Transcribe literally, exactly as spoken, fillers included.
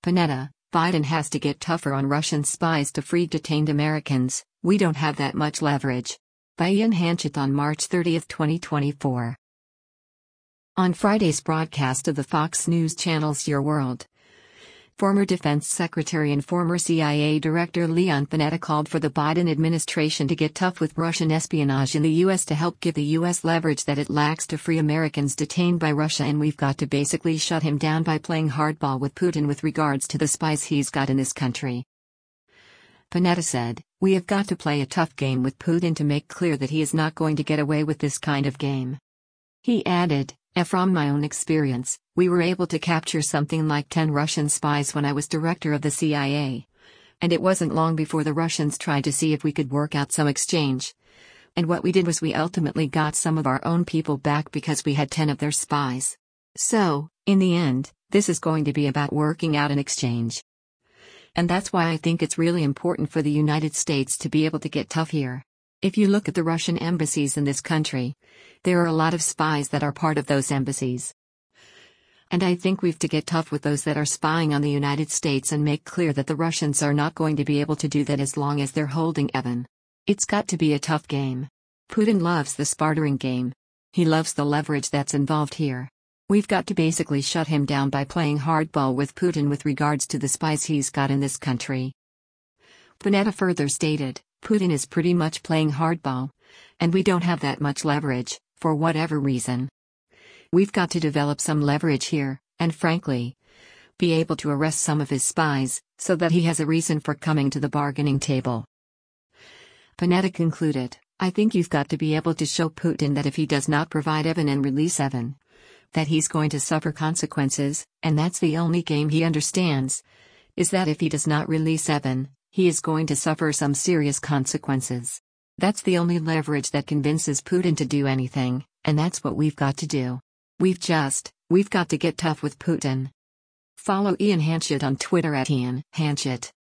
Panetta, Biden has to get tougher on Russian spies to free detained Americans. We don't have that much leverage. By Ian Hanchett on March thirtieth, twenty twenty-four. On Friday's broadcast of the Fox News Channel's Your World, former Defense Secretary and former C I A Director Leon Panetta called for the Biden administration to get tough with Russian espionage in the U S to help give the U S leverage that it lacks to free Americans detained by Russia, and we've got to basically shut him down by playing hardball with Putin with regards to the spies he's got in this country. Panetta said, "We have got to play a tough game with Putin to make clear that he is not going to get away with this kind of game." He added, "From my own experience, we were able to capture something like ten Russian spies when I was director of the C I A. And it wasn't long before the Russians tried to see if we could work out some exchange. And what we did was we ultimately got some of our own people back because we had ten of their spies. So, in the end, this is going to be about working out an exchange. And that's why I think it's really important for the United States to be able to get tough here. If you look at the Russian embassies in this country, there are a lot of spies that are part of those embassies. And I think we've to get tough with those that are spying on the United States and make clear that the Russians are not going to be able to do that as long as they're holding Evan. It's got to be a tough game. Putin loves the spartering game. He loves the leverage that's involved here. We've got to basically shut him down by playing hardball with Putin with regards to the spies he's got in this country." Panetta further stated, "Putin is pretty much playing hardball. And we don't have that much leverage, for whatever reason. We've got to develop some leverage here, and frankly, be able to arrest some of his spies, so that he has a reason for coming to the bargaining table." Panetta concluded, "I think you've got to be able to show Putin that if he does not provide Evan and release Evan, that he's going to suffer consequences, and that's the only game he understands, is that if he does not release Evan, he is going to suffer some serious consequences. That's the only leverage that convinces Putin to do anything, and that's what we've got to do. We've just, we've got to get tough with Putin." Follow Ian Hanchett on Twitter at Ian Hanchett.